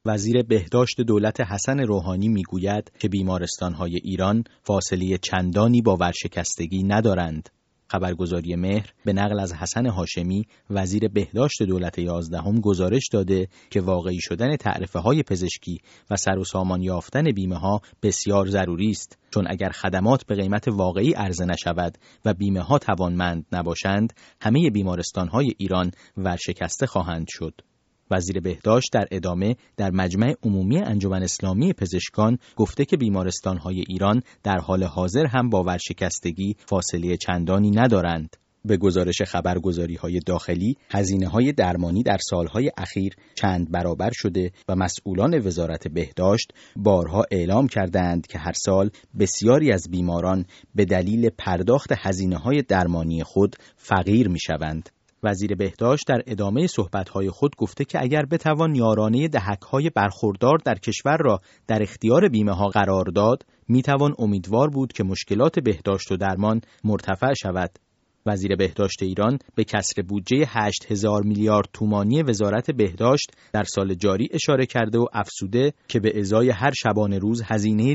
وزیر بهداشت دولت حسن روحانی میگوید که بیمارستان‌های ایران فاصله چندانی با ورشکستگی ندارند. خبرگزاری مهر به نقل از حسن هاشمی وزیر بهداشت دولت 11 گزارش داده که واقعی شدن تعرفه‌های پزشکی و سر و سامان یافتن بیمه‌ها بسیار ضروری است، چون اگر خدمات به قیمت واقعی عرضه نشود و بیمه‌ها توانمند نباشند، همه بیمارستان‌های ایران ورشکسته خواهند شد. وزیر بهداشت در ادامه در مجمع عمومی انجمن اسلامی پزشکان گفته که بیمارستان‌های ایران در حال حاضر هم با ورشکستگی فاصله چندانی ندارند. به گزارش خبرگزاری‌های داخلی، هزینه‌های درمانی در سالهای اخیر چند برابر شده و مسئولان وزارت بهداشت بارها اعلام کردند که هر سال بسیاری از بیماران به دلیل پرداخت هزینه‌های درمانی خود فقیر می‌شوند. وزیر بهداشت در ادامه صحبت‌های خود گفته که اگر بتوان یارانه دهک‌های برخوردار در کشور را در اختیار بیمه‌ها قرار داد، میتوان امیدوار بود که مشکلات بهداشت و درمان مرتفع شود. وزیر بهداشت ایران به کسر بودجه 8,000 میلیارد تومانی وزارت بهداشت در سال جاری اشاره کرده و افزوده که به ازای هر شبانه روز هزینه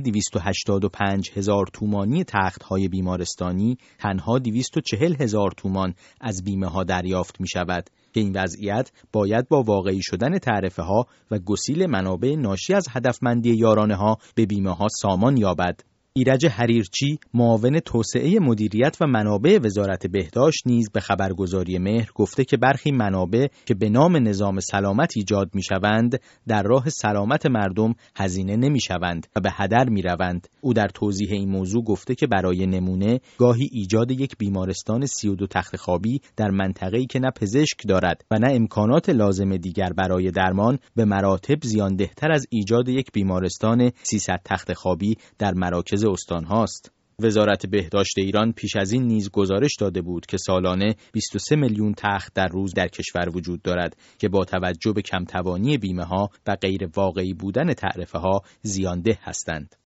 285,000 تومانی تخت‌های بیمارستانی تنها 240,000 تومان از بیمه‌ها دریافت می‌شود که این وضعیت باید با واقعی شدن تعرفه‌ها و گسیل منابع ناشی از هدفمندی یارانه‌ها به بیمه‌ها سامان یابد. ایرج حریرچی، معاون توسعه مدیریت و منابع وزارت بهداشت نیز به خبرگزاری مهر گفته که برخی منابع که به نام نظام سلامت ایجاد می‌شوند، در راه سلامت مردم هزینه نمی‌شوند و به هدر می‌روند. او در توضیح این موضوع گفته که برای نمونه گاهی ایجاد یک بیمارستان 32 تخت خوابی در منطقه‌ای که نه پزشک دارد و نه امکانات لازم دیگر برای درمان به مراتب زیانده‌تر از ایجاد یک بیمارستان 300 تخت خوابی در مراکز استان هاست. وزارت بهداشت ایران پیش از این نیز گزارش داده بود که سالانه 23 میلیون تخت در روز در کشور وجود دارد که با توجه به کمتوانی بیمه ها و غیر واقعی بودن تعرفه ها زیانده هستند.